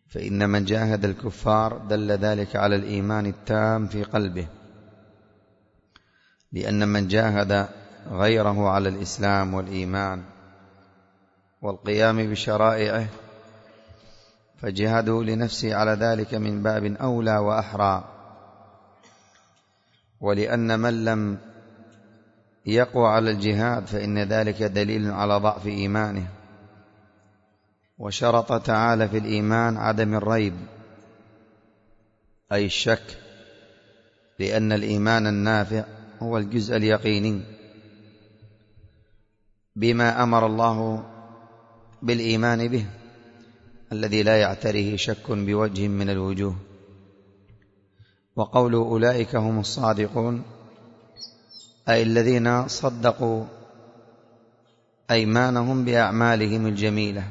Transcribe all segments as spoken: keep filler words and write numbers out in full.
فإن من جاهد الكفار دل ذلك على الإيمان التام في قلبه، لأن من جاهد غيره على الإسلام والإيمان والقيام بشرائعه فجهاده لنفسه على ذلك من باب أولى وأحرى. ولأن من لم يقوى على الجهاد فإن ذلك دليل على ضعف إيمانه. وشرط تعالى في الإيمان عدم الريب أي الشك، لأن الإيمان النافع هو الجزء اليقيني بما أمر الله بالإيمان به الذي لا يعتريه شك بوجه من الوجوه. وقول أولئك هم الصادقون أي الذين صدقوا أيمانهم بأعمالهم الجميلة،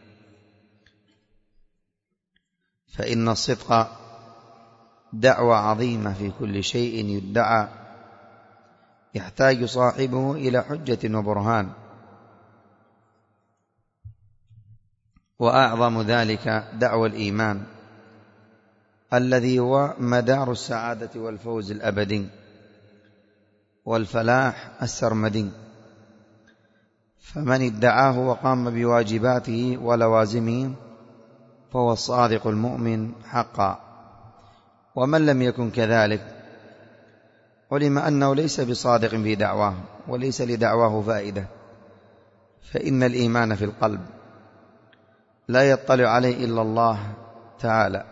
فإن الصدق دعوة عظيمة في كل شيء يدعى يحتاج صاحبه إلى حجة وبرهان، وأعظم ذلك دعوى الإيمان الذي هو مدار السعادة والفوز الأبدي والفلاح السرمدي. فمن ادعاه وقام بواجباته ولوازمه فهو الصادق المؤمن حقا، ومن لم يكن كذلك علم أنه ليس بصادق في دعواه وليس لدعواه فائدة. فإن الإيمان في القلب لا يطلع عليه إلا الله تعالى.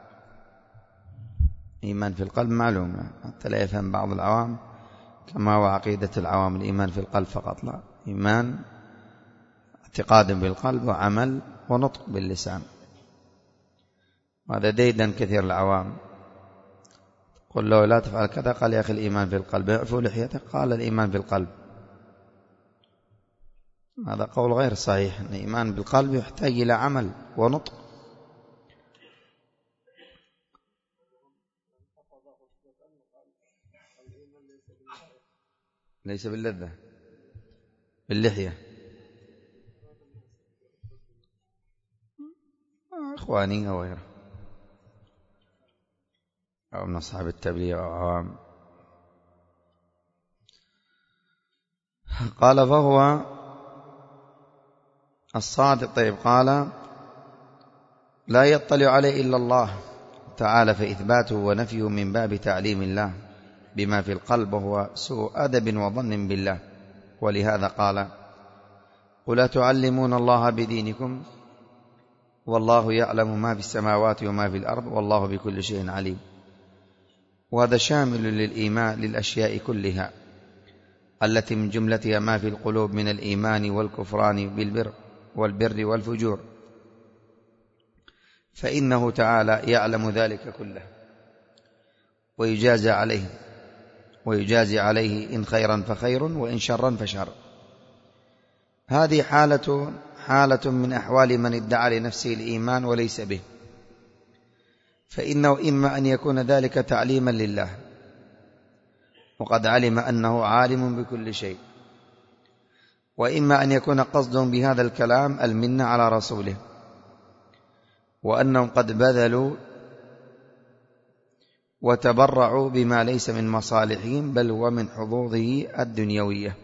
إيمان في القلب معلومة حتى لا يفهم بعض العوام كما هو عقيدة العوام الإيمان في القلب فقط، لا، إيمان اعتقاد بالقلب وعمل ونطق باللسان. وهذا ديدا كثير العوام، قل له لا تفعل كذا قال يا أخي الإيمان في القلب، اعفوا لحيتك قال الإيمان في القلب. هذا قول غير صحيح، أن الإيمان بالقلب يحتاج إلى عمل ونطق. ليس باللذة، باللحية. إخواني أو غيره أو من أصحاب التبليغ أو عوام. قال فهو الصادق. طيب، قال لا يطلع عليه إلا الله تعالى، فإثباته ونفيه من باب تعليم الله بما في القلب وهو سوء أدب وظن بالله. ولهذا قال قل أتعلمون الله بدينكم والله يعلم ما في السماوات وما في الأرض والله بكل شيء عليم. وهذا شامل للإيمان للأشياء كلها التي من جملتها ما في القلوب من الإيمان والكفران بالبر والبر والفجور، فإنه تعالى يعلم ذلك كله ويجازى عليه ويجازي عليه إن خيرا فخير وإن شرا فشر. هذه حالة حالة من أحوال من ادعى لنفسه الإيمان وليس به، فإنه إما أن يكون ذلك تعليما لله وقد علم أنه عالم بكل شيء، وإما أن يكون قصدهم بهذا الكلام المنة على رسوله وأنهم قد بذلوا وتبرعوا بما ليس من مصالحهم بل هو من حظوظه الدنيوية،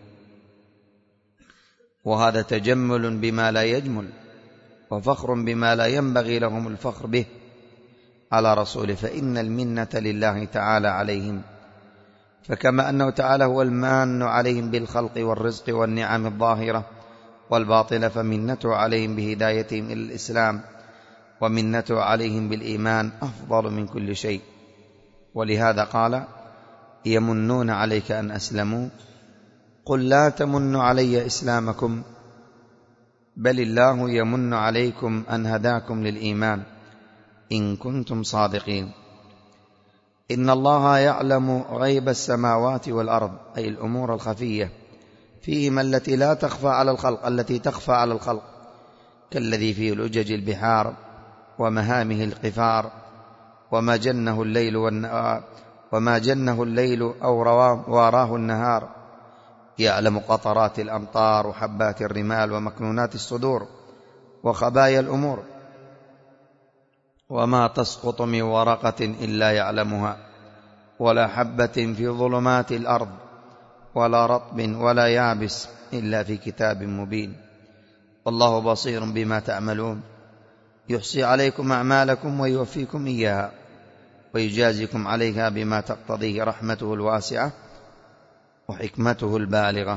وهذا تجمل بما لا يجمل وفخر بما لا ينبغي لهم الفخر به على رسوله. فإن المنة لله تعالى عليهم، فكما أنه تعالى هو المان عليهم بالخلق والرزق والنعم الظاهرة والباطنة، فمنته عليهم بهدايتهم إلى الإسلام ومنته عليهم بالإيمان أفضل من كل شيء. ولهذا قال يمنون عليك أن أسلموا قل لا تمنوا علي إسلامكم بل الله يمن عليكم أن هداكم للإيمان إن كنتم صادقين. إن الله يعلم غيب السماوات والأرض أي الأمور الخفية فيهما التي لا تخفى على الخلق التي تخفى على الخلق كالذي في لجج البحار ومهامه القفار وما جنه الليل والنهار وما جنه الليل أو واراه النهار، يعلم قطرات الأمطار وحبات الرمال ومكنونات الصدور وخبايا الأمور وما تسقط من ورقة إلا يعلمها ولا حبة في ظلمات الأرض ولا رطب ولا يابس إلا في كتاب مبين والله بصير بما تعملون يحصي عليكم أعمالكم ويوفيكم إياها ويجازيكم عليها بما تقتضيه رحمته الواسعة وحكمته البالغة.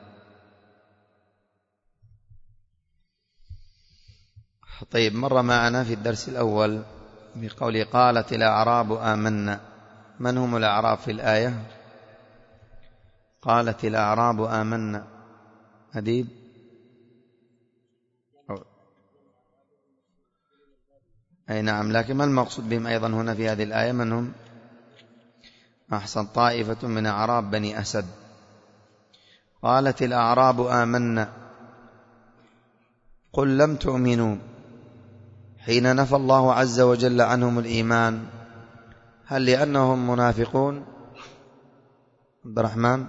طيب، مر معنا في الدرس الأول بقول قالت الأعراب آمنا. من هم الأعراب في الآية؟ قالت الأعراب آمنا. أديب؟ أي نعم، لكن ما المقصود بهم أيضا هنا في هذه الآية؟ من هم؟ أحسن، طائفة من أعراب بني أسد. قالت الأعراب آمنا قل لم تؤمنوا حين نفى الله عز وجل عنهم الإيمان، هل لأنهم منافقون؟ عبد الرحمن،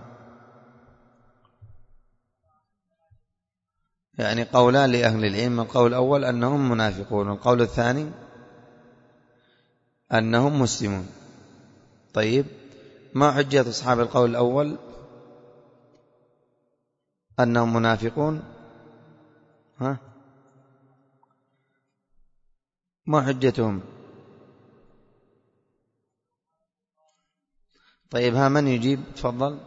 يعني قولان لأهل العلم، القول الأول أنهم منافقون، والقول الثاني أنهم مسلمون. طيب، ما حجة أصحاب القول الأول أنهم منافقون؟ ها؟ ما حجتهم؟ طيب، ها من يجيب؟ تفضل.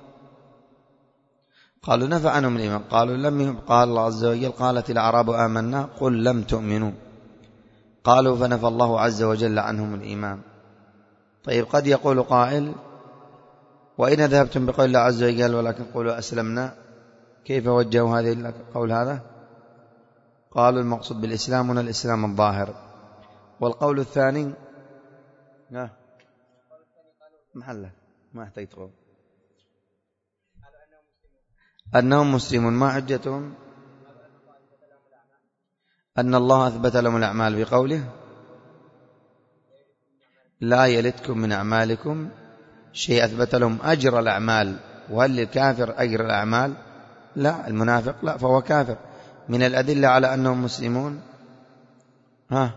قالوا نفى عنهم الإيمان، قالوا لم. قال الله عز وجل قالت الأعراب آمنا قل لم تؤمنوا، قالوا فنفى الله عز وجل عنهم الإيمان. طيب، قد يقول قائل وإن ذهبتم بقول الله عز وجل ولكن قولوا أسلمنا، كيف وجهوا هذه القول هذا؟ قالوا المقصود بالإسلام هنا الإسلام الظاهر. والقول الثاني لا محله ما احتاج تقول أنهم مسلمون. ما حجتهم؟ أن الله أثبت لهم الأعمال بقوله لا يلتكم من أعمالكم شيء، أثبت لهم أجر الأعمال. وهل للكافر أجر الأعمال؟ لا، المنافق لا، فهو كافر. من الأدلة على أنهم مسلمون ها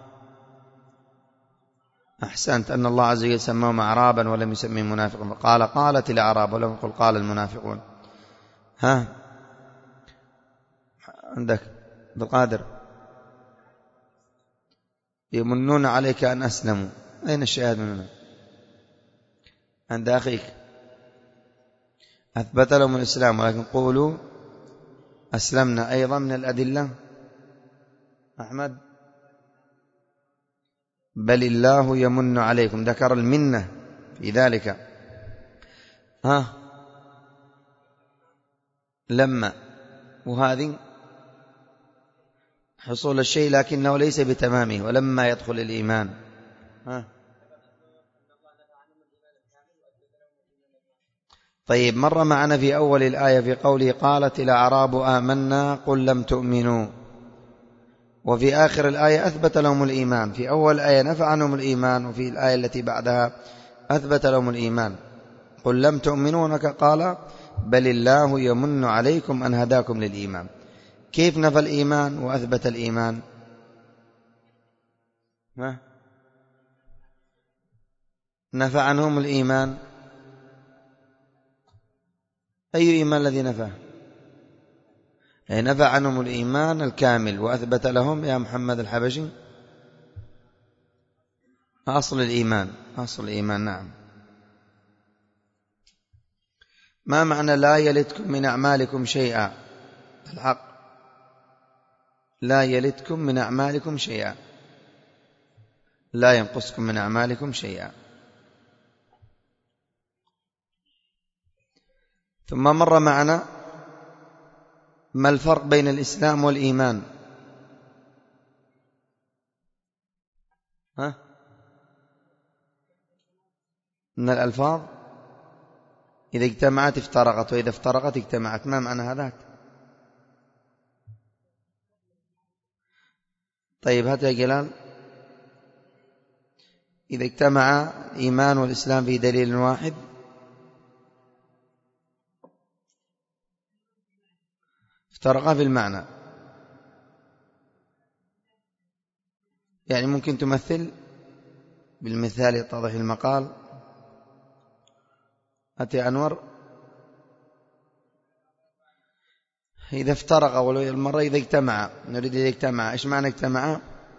أحسنت، أن الله عز وجل سماهم أعرابا ولم يسميهم منافقون، قال قالت الأعراب ولم يقل قال المنافقون. ها عندك عبد القادر؟ يمنون عليك أن أسلموا، أين الشاهد من هنا؟ عند أخيك أثبت لهم الإسلام ولكن قولوا أسلمنا، أيضا من الأدلة. أحمد؟ بل الله يمن عليكم، ذكر المنة في ذلك. ها لما، وهذه حصول الشيء لكنه ليس بتمامه، ولما يدخل الإيمان. ها طيب، مر معنا في أول الآية في قوله قالت الأعراب آمنا قل لم تؤمنوا، وفي آخر الآية أثبت لهم الإيمان. في أول آية نفى عنهم الإيمان، وفي الآية التي بعدها أثبت لهم الإيمان. قل لم تؤمنوا قال بل الله يمن عليكم أن هداكم للإيمان. كيف نفى الإيمان وأثبت الإيمان؟ ها؟ نفى عنهم الإيمان، أي إيمان الذي نفى؟ نفى عنهم الإيمان الكامل وأثبت لهم يا محمد الحبشي أصل الإيمان. أصل الإيمان، نعم. ما معنى لا يلتكم من أعمالكم شيئا؟ الحق لا يلتكم من أعمالكم شيئا، لا ينقصكم من أعمالكم شيئا. ثم مر معنا ما الفرق بين الإسلام والإيمان؟ ها؟ من الألفاظ إذا اجتمعت افترقت، وإذا افترقت اجتمعت، ما معنى هذا؟ طيب هات يا جلال. إذا اجتمع الإيمان والإسلام في دليل واحد افترقا في المعنى. يعني ممكن تمثل بالمثال يتضح المقال. أتي أنور. إذا افترق والمرة إذا اجتمع، نريد إذا اجتمع. إيش معنى اجتمع؟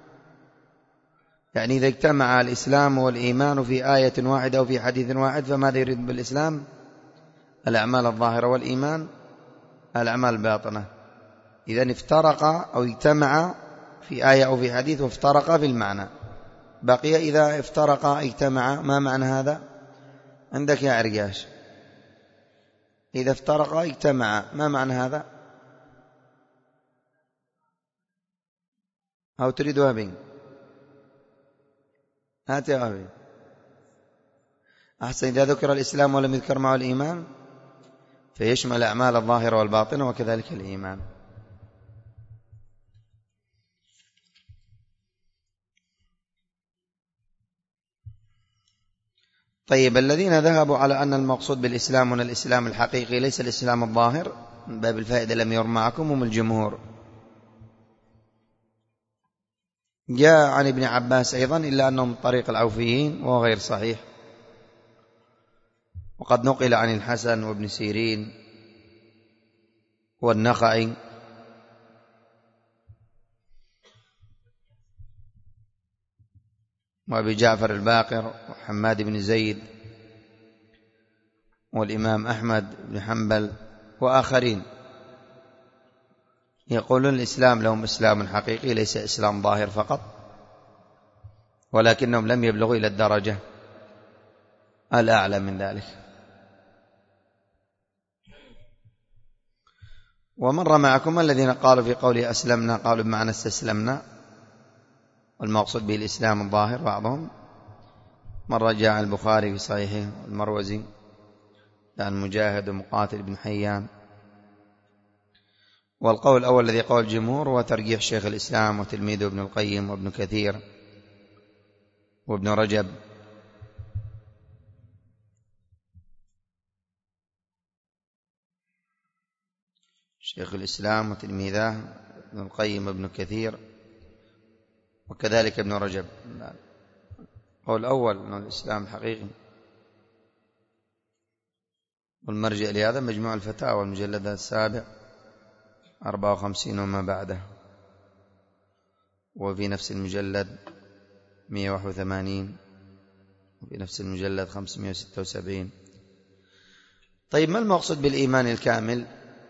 يعني إذا اجتمع الإسلام والإيمان في آية واحدة أو في حديث واحد، فماذا يريد بالإسلام؟ الأعمال الظاهرة، والإيمان الأعمال الباطنة. إذن افترق أو اجتمع في آية أو في حديث، وافترق في المعنى. بقي إذا افترق اجتمع، ما معنى هذا عندك يا عرياش؟ إذا افترق اجتمع، ما معنى هذا؟ أو تريد أبي؟ هات يا أبي. أحسن. إذا ذكر الإسلام ولم يذكر معه الإيمان فيشمل الأعمال الظاهرة والباطنة وكذلك الإيمان. طيب، الذين ذهبوا على أن المقصود بالإسلام هنا الإسلام الحقيقي ليس الإسلام الظاهر، من باب الفائدة لم ير معكم، هم الجمهور. جاء عن ابن عباس أيضا، إلا أنه من طريق العوفيين وهو غير صحيح. وقد نقل عن الحسن وابن سيرين والنخعي وأبي جعفر الباقر وحماد بن زيد والإمام أحمد بن حنبل وآخرين، يقولون الإسلام لهم إسلام حقيقي ليس إسلام ظاهر فقط، ولكنهم لم يبلغوا إلى الدرجة الأعلى من ذلك. ومر معكم الذين قالوا في قوله أسلمنا قالوا بمعنى استسلمنا، والمقصود به الإسلام الظاهر بعضهم. مرة جاء البخاري في صحيحه المروزي عن مجاهد ومقاتل بن حيان. والقول الأول الذي قول الجمهور هو ترجيح شيخ الإسلام وتلميذه ابن القيم وابن كثير وابن رجب. شيخ الإسلام وتلميذه ابن القيم وابن كثير وكذلك ابن رجب. القول الأول أنه الإسلام الحقيقي. والمرجع لهذا مجموع الفتاوى المجلد السابع أربعة وخمسين وما بعده، وفي نفس المجلد مئة وواحد وثمانين، وفي نفس المجلد خمسمئة وستة وسبعين. طيب، ما المقصود بالإيمان الكامل؟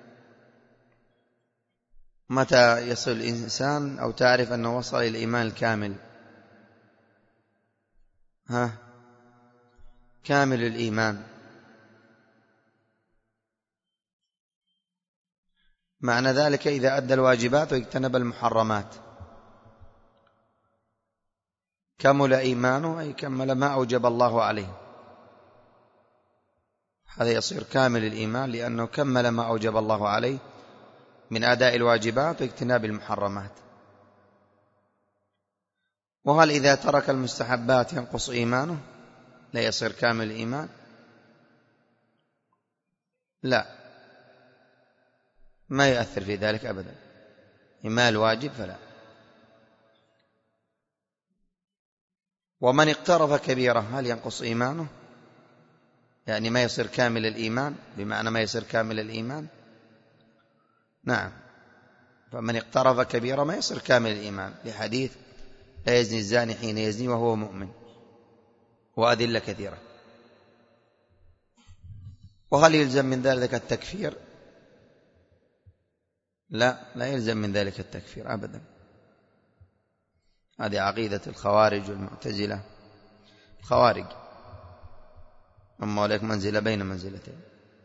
متى يصل الإنسان أو تعرف أنه وصل إلى الإيمان الكامل؟ ها، كامل الإيمان معنى ذلك إذا أدى الواجبات واجتنب المحرمات كمل إيمانه، أي كمل ما أوجب الله عليه. هذا يصير كامل الإيمان لأنه كمل ما أوجب الله عليه من أداء الواجبات واجتناب المحرمات. وهل إذا ترك المستحبات ينقص إيمانه؟ لا يصير كامل الإيمان؟ لا، ما يؤثر في ذلك أبدا. إيمان الواجب فلا. ومن اقترف كبيرة هل ينقص إيمانه؟ يعني ما يصير كامل الإيمان، بمعنى ما يصير كامل الإيمان؟ نعم. فمن اقترف كبيرة ما يصير كامل الإيمان، لحديث لا يزني الزاني حين يزني وهو مؤمن، وأدلة كثيرة. وهل يلزم من ذلك التكفير؟ لا، لا يلزم من ذلك التكفير أبدا. هذه عقيدة الخوارج والمعتزلة. الخوارج هم أولئك منزلة بين منزلتين.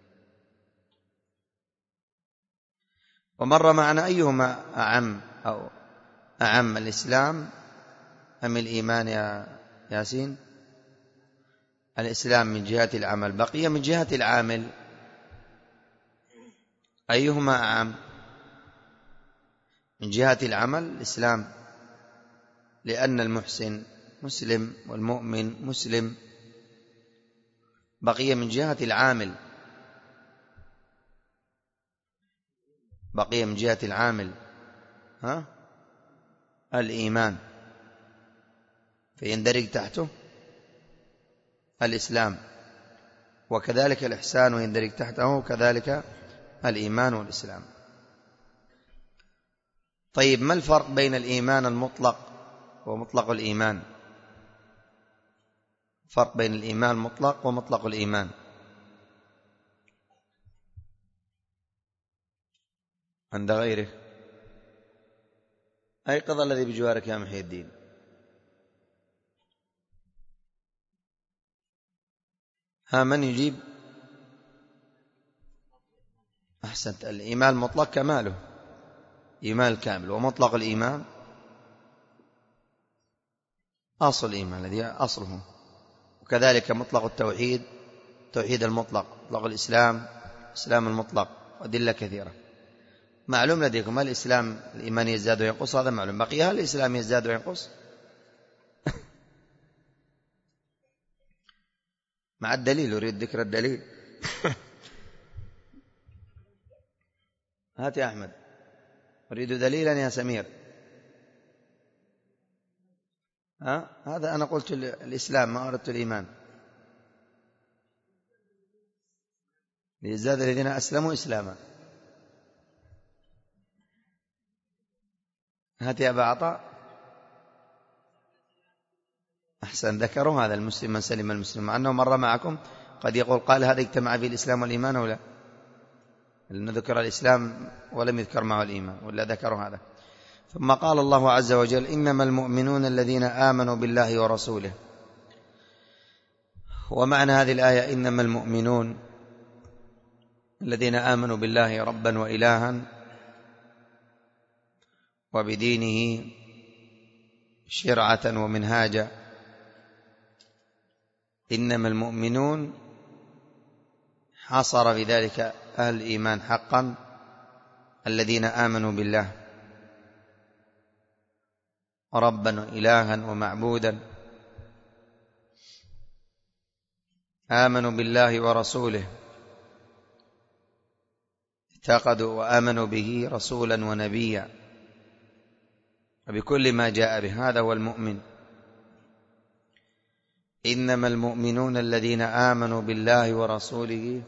ومر معنا أيهما أعم أو أعم، الإسلام أم الإيمان يا ياسين؟ الإسلام من جهة العمل، بقي من جهة العامل أيهما أعم؟ من جهة العمل الإسلام، لأن المحسن مسلم والمؤمن مسلم. بقي من جهة العامل، بقي من جهة العامل ها الإيمان، فيندرج تحته الإسلام، وكذلك الإحسان يندرج تحته، كذلك الإيمان والإسلام. طيب، ما الفرق بين الإيمان المطلق ومطلق الإيمان؟ فرق بين الإيمان المطلق ومطلق الإيمان. عند غيره؟ أيقظ الذي بجوارك يا محي الدين. ها، من يجيب؟ أحسنت. الإيمان المطلق كماله، إيمان الكامل. ومطلق الإيمان أصل الإيمان الذي أصله. وكذلك مطلق التوحيد، توحيد المطلق، مطلق الإسلام، إسلام المطلق، وأدلة كثيرة. معلوم لديكم هل الإسلام الإيمان يزداد وينقص؟ هذا معلوم. بقي هل الإسلام يزداد وينقص؟ مع الدليل، أريد ذكر الدليل. هات يا أحمد، أريد دليلا يا سمير. ها؟ هذا أنا قلت الإسلام، ما أردت الإيمان. ليزداد الذين أسلموا إسلاما. هات يا أبا عطاء. أحسن، ذكروا هذا المسلم من سلم المسلم، مع أنه مر معكم. قد يقول قال هذا اجتمع فيه الإسلام والإيمان أو لا؟ لأنه ذكر الإسلام ولم يذكر معه الإيمان، ولا ذكروا هذا. ثم قال الله عز وجل: إنما المؤمنون الذين آمنوا بالله ورسوله. ومعنى هذه الآية إنما المؤمنون الذين آمنوا بالله ربا وإلها وبدينه شرعة ومنهاجا. إنما المؤمنون حصر في ذلك أهل الإيمان حقا، الذين آمنوا بالله ربا وإلها ومعبودا، آمنوا بالله ورسوله، اعتقدوا وآمنوا به رسولا ونبيا وبكل ما جاء به. هذا هو المؤمن. إنما المؤمنون الذين آمنوا بالله ورسوله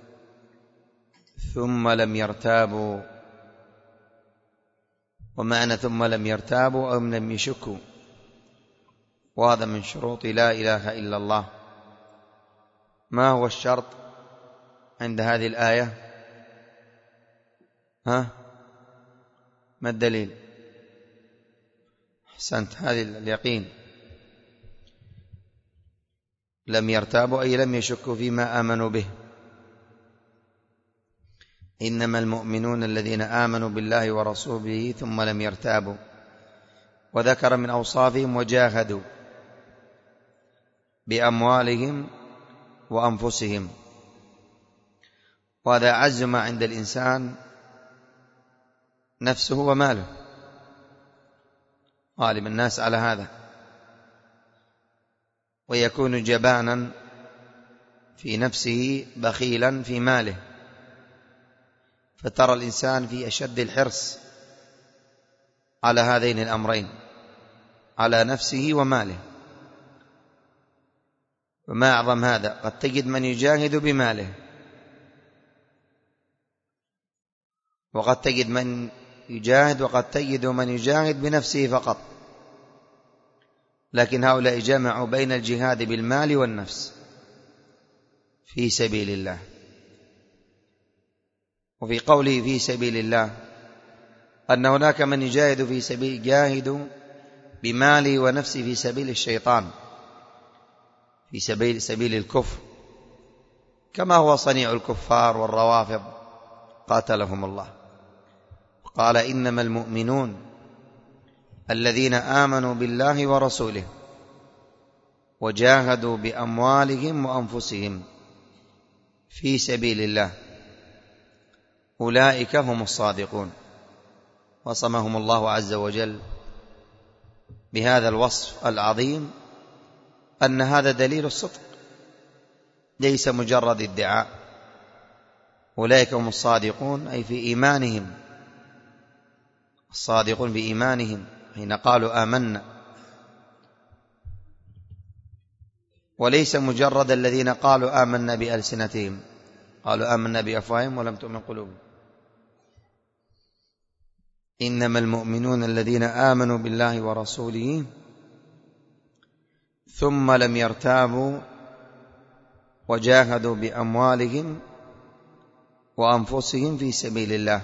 ثم لم يرتابوا. ومعنى ثم لم يرتابوا أو لم يشكوا، وهذا من شروط لا إله إلا الله. ما هو الشرط عند هذه الآية؟ ها؟ ما الدليل؟ أحسنت، هذه اليقين. لم يرتابوا أي لم يشكوا فيما آمنوا به. إنما المؤمنون الذين آمنوا بالله ورسوله ثم لم يرتابوا. وذكر من أوصافهم: وجاهدوا بأموالهم وأنفسهم. وهذا أعز ما عند الإنسان، نفسه وماله. غالب الناس على هذا، ويكون جبانا في نفسه بخيلا في ماله. فترى الإنسان في أشد الحرص على هذين الأمرين، على نفسه وماله. وما أعظم هذا، قد تجد من يجاهد بماله، وقد تجد من يجاهد وقد تجد من يجاهد بنفسه فقط. لكن هؤلاء جمعوا بين الجهاد بالمال والنفس في سبيل الله. وفي قوله في سبيل الله أن هناك من يجاهد في سبيل جاهد بماله ونفسه في سبيل الشيطان، في سبيل سبيل الكفر، كما هو صنيع الكفار والروافض قاتلهم الله. قال: إنما المؤمنون الذين آمنوا بالله ورسوله وجاهدوا بأموالهم وأنفسهم في سبيل الله أولئك هم الصادقون. وصمهم الله عز وجل بهذا الوصف العظيم، أن هذا دليل الصدق ليس مجرد ادعاء. أولئك هم الصادقون أي في إيمانهم، الصادقون بإيمانهم حين قالوا آمنا. وليس مجرد الذين قالوا آمنا بألسنتهم، قالوا آمنا بأفواههم ولم تؤمن قلوبهم. إنما المؤمنون الذين آمنوا بالله ورسوله ثم لم يرتابوا وجاهدوا بأموالهم وأنفسهم في سبيل الله،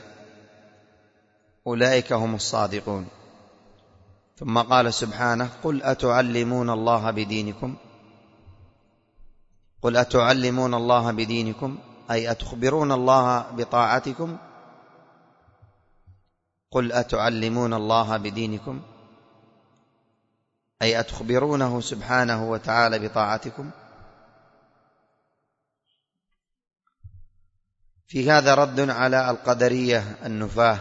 أولئك هم الصادقون. ثم قال سبحانه: قل أتعلمون الله بدينكم قل أتعلمون الله بدينكم أي أتخبرون الله بطاعتكم. قل أتعلمون الله بدينكم أي أتخبرونه سبحانه وتعالى بطاعتكم. في هذا رد على القدرية النفاة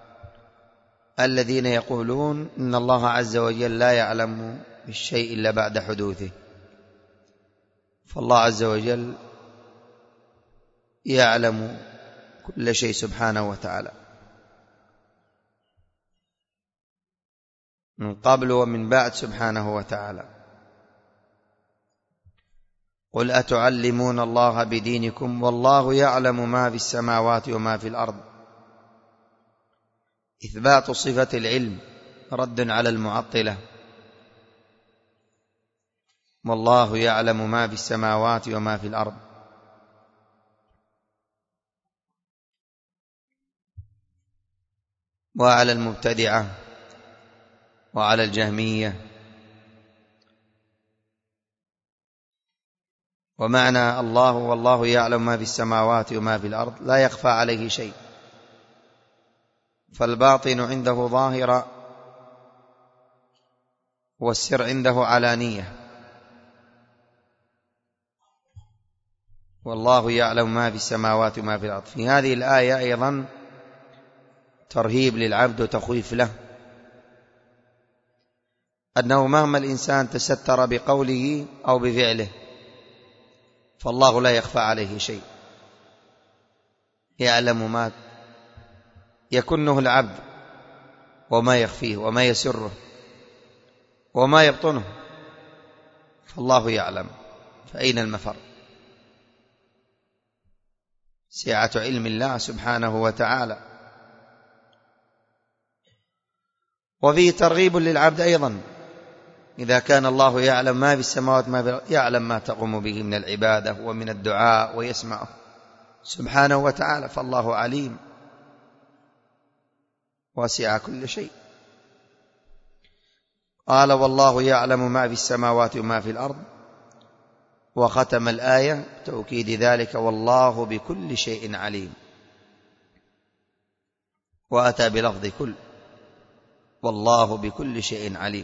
الذين يقولون إن الله عز وجل لا يعلم بالشيء إلا بعد حدوثه، فالله عز وجل يعلم كل شيء سبحانه وتعالى من قبل ومن بعد سبحانه وتعالى. قل أتعلمون الله بدينكم والله يعلم ما في السماوات وما في الأرض. إثبات صفة العلم رد على المعطلة، والله يعلم ما في السماوات وما في الأرض. وعلى المبتدعة وعلى الجهمية. ومعنى الله والله يعلم ما في السماوات وما في الأرض لا يخفى عليه شيء، فالباطن عنده ظاهرة والسر عنده علانية. والله يعلم ما في السماوات وما في الأرض. في هذه الآية أيضا ترهيب للعبد وتخويف له، أنه مهما الإنسان تستر بقوله أو بفعله فالله لا يخفى عليه شيء، يعلم ما يكنه العبد وما يخفيه وما يسره وما يبطنه، فالله يعلم. فأين المفر؟ سعة علم الله سبحانه وتعالى. وفيه ترغيب للعبد أيضا، إذا كان الله يعلم ما في السماوات ما في الأرض، يعلم ما تقوم به من العبادة ومن الدعاء ويسمعه سبحانه وتعالى، فالله عليم واسع كل شيء. قال والله يعلم ما في السماوات وما في الأرض، وختم الآية توكيد ذلك والله بكل شيء عليم، وأتى بلفظ كل، والله بكل شيء عليم.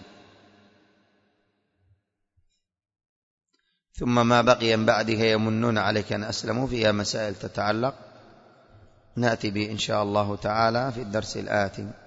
ثم ما بقي من بعدها يمنون عليك أن أسلموا، فيها مسائل تتعلق نأتي به إن شاء الله تعالى في الدرس الآتي.